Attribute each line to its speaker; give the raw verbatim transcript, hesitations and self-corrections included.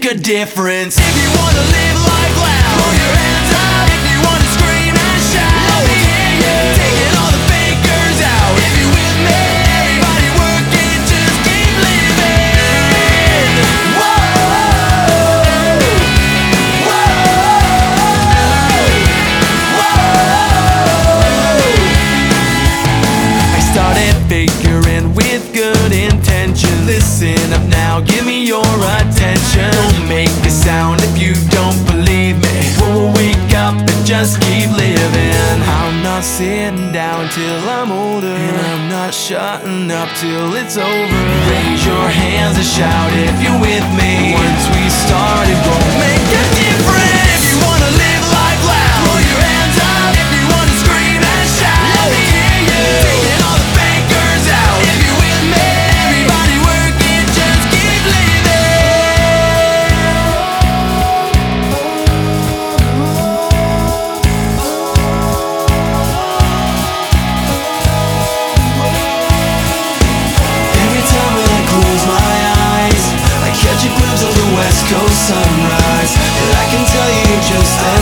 Speaker 1: a difference. If you wanna live life loud, throw your hands up. If you wanna scream and shout, let me hear you. Taking all the fakers out. If you with me, everybody working, just keep living. Whoa, whoa, whoa. I started figuring with good intentions. Listen up now, give me your attention. Don't make a sound if you don't believe me. We'll wake up and just keep living. I'm not sitting down till I'm older, and I'm not shutting up till it's over. Raise your hands and shout if you're with me. Once we started, we'll make a difference. If you wanna live life loud, throw your hands up. If you wanna scream and shout, let me hear you. Taking all the fakers out. If you with me, everybody working, just keep living. Every time when I close my eyes, I catch a glimpse of the West Coast sunrise. But I can tell you just as